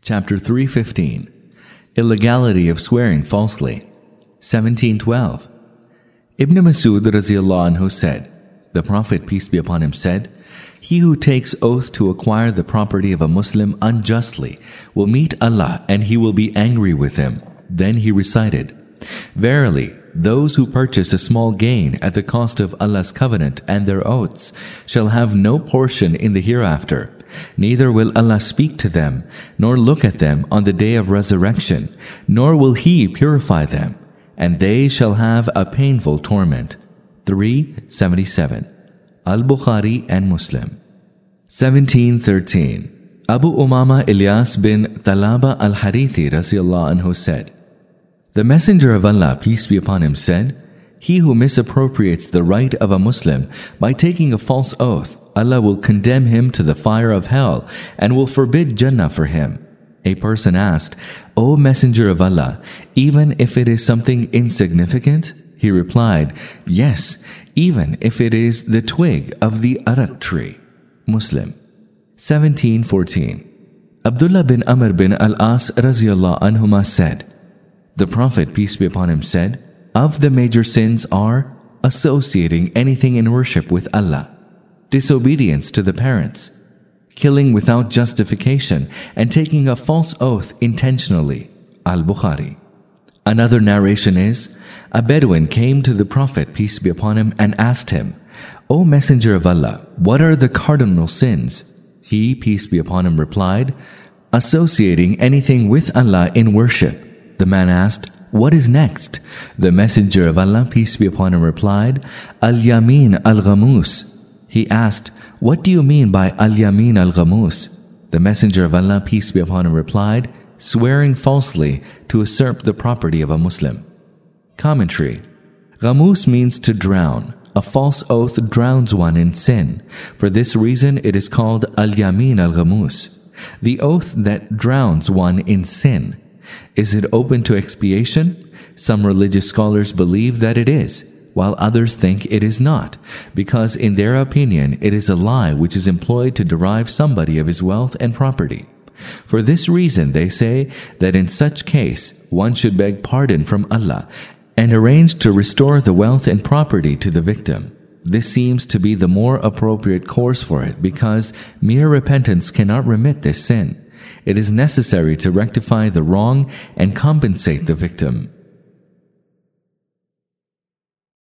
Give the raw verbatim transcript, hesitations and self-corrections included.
Chapter three fifteen. Illegality of swearing falsely. seventeen twelve. Ibn Masud Raziyallahu anhu said, the Prophet, peace be upon him, said, "He who takes oath to acquire the property of a Muslim unjustly will meet Allah and he will be angry with him." Then he recited, "Verily, those who purchase a small gain at the cost of Allah's covenant and their oaths shall have no portion in the hereafter. Neither will Allah speak to them, nor look at them on the day of resurrection, nor will He purify them, and they shall have a painful torment." three seventy-seven. Al-Bukhari and Muslim. seventeen thirteen. Abu Umama Ilyas bin Talaba al-Harithi Raziyallahu anhu said, the Messenger of Allah, peace be upon him, said, "He who misappropriates the right of a Muslim by taking a false oath, Allah will condemn him to the fire of hell and will forbid Jannah for him." A person asked, "O Messenger of Allah, even if it is something insignificant?" He replied, "Yes, even if it is the twig of the arak tree." Muslim. seventeen fourteen. Abdullah bin Amr bin al-As Raziyallahu anhuma said, the Prophet, peace be upon him, said, "Of the major sins are associating anything in worship with Allah, disobedience to the parents, killing without justification, and taking a false oath intentionally." Al-Bukhari. Another narration is, a Bedouin came to the Prophet, peace be upon him, and asked him, "O Messenger of Allah, what are the cardinal sins?" He, peace be upon him, replied, "Associating anything with Allah in worship." The man asked, "What is next?" The Messenger of Allah, peace be upon him, replied, "Al-Yamin al-Ghamus." He asked, "What do you mean by Al-Yamin al-Ghamus?" The Messenger of Allah, peace be upon him, replied, "Swearing falsely to usurp the property of a Muslim." Commentary. Ghamus means to drown. A false oath drowns one in sin. For this reason it is called Al-Yamin al-Ghamus, the oath that drowns one in sin. Is it open to expiation? Some religious scholars believe that it is, while others think it is not, because in their opinion it is a lie which is employed to deprive somebody of his wealth and property. For this reason they say that in such case one should beg pardon from Allah and arrange to restore the wealth and property to the victim. This seems to be the more appropriate course for it, because mere repentance cannot remit this sin. It is necessary to rectify the wrong and compensate the victim.